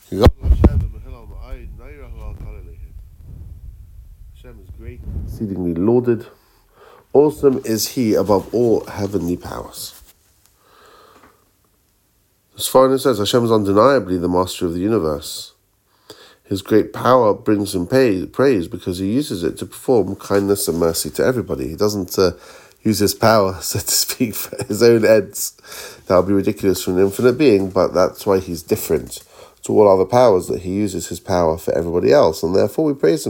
Hashem is great, exceedingly lauded. Awesome is He above all heavenly powers. As Foreigner says, Hashem is undeniably the master of the universe. His great power brings him praise because he uses it to perform kindness and mercy to everybody. He doesn't use his power, so to speak, for his own ends. That would be ridiculous from an infinite being, but that's why he's different to all other powers, that he uses his power for everybody else, and therefore we praise him.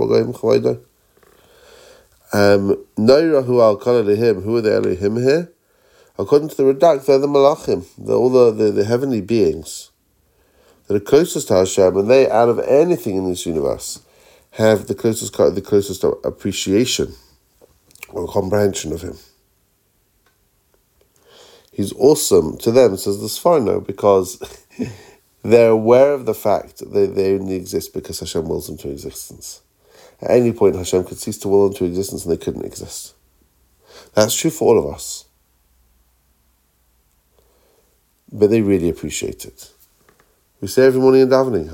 Who are the Elohim here? According to the Radak, they're the Malachim, they're all the heavenly beings that are closest to Hashem, and they, out of anything in this universe, have the closest appreciation or comprehension of Him. He's awesome to them, says the Sforno, because they're aware of the fact that they only exist because Hashem wills them to existence. At any point, Hashem could cease to will them to existence and they couldn't exist. That's true for all of us. But they really appreciate it. We say every morning in davening,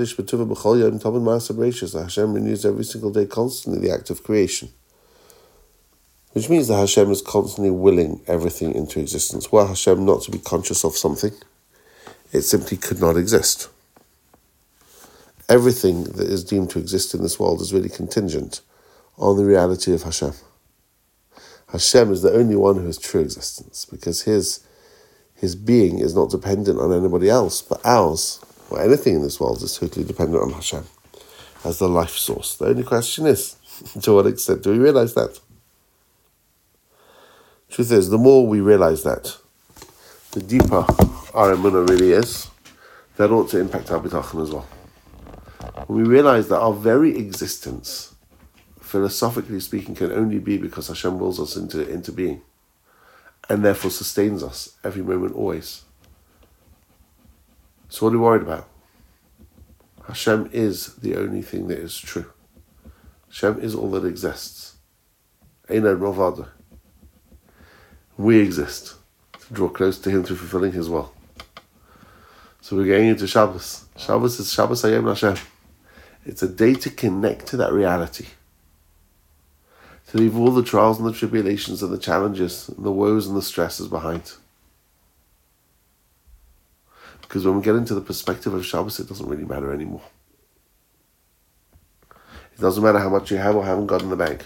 that Hashem renews every single day constantly the act of creation. Which means that Hashem is constantly willing everything into existence. Were Hashem not to be conscious of something, it simply could not exist. Everything that is deemed to exist in this world is really contingent on the reality of Hashem. Hashem is the only one who has true existence, because his being is not dependent on anybody else, but ours, or anything in this world, is totally dependent on Hashem as the life source. The only question is, to what extent do we realize that? Truth is, the more we realize that, the deeper our emunah really is, that ought to impact our bitachon as well. When we realize that our very existence, philosophically speaking, can only be because Hashem wills us into being, and therefore sustains us every moment, always. So what are we worried about? Hashem is the only thing that is true. Hashem is all that exists. Eino Rovada. We exist to draw close to Him through fulfilling His will. So we're going into Shabbos. Shabbos is Shabbos Hayom Hashem. It's a day to connect to that reality. To leave all the trials and the tribulations and the challenges and the woes and the stresses behind. Because when we get into the perspective of Shabbos, it doesn't really matter anymore. It doesn't matter how much you have or haven't got in the bank.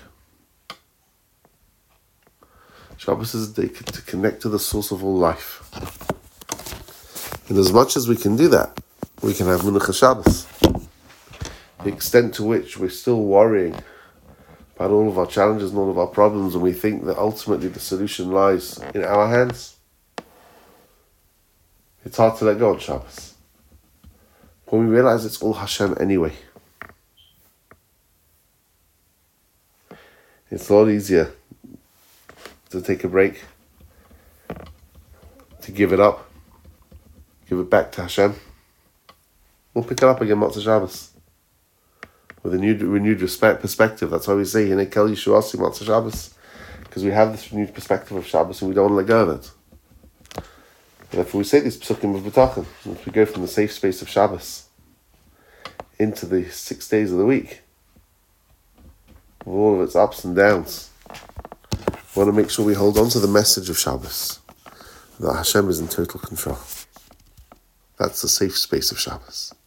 Shabbos is a day to connect to the source of all life. And as much as we can do that, we can have Menucha Shabbos. The extent to which we're still worrying about all of our challenges and all of our problems, and we think that ultimately the solution lies in our hands, it's hard to let go on Shabbos. When we realize it's all Hashem anyway, it's a lot easier to take a break, to give it up, give it back to Hashem. We'll pick it up again Motzei Shabbos with a renewed perspective. That's why we say Hinei Kel Yeshuasi Motzei Shabbos, because we have this renewed perspective of Shabbos and we don't want to let go of it. And therefore we say these psukim of bitachon, if we go from the safe space of Shabbos into the 6 days of the week, with all of its ups and downs, we want to make sure we hold on to the message of Shabbos, that Hashem is in total control. That's the safe space of Shabbos.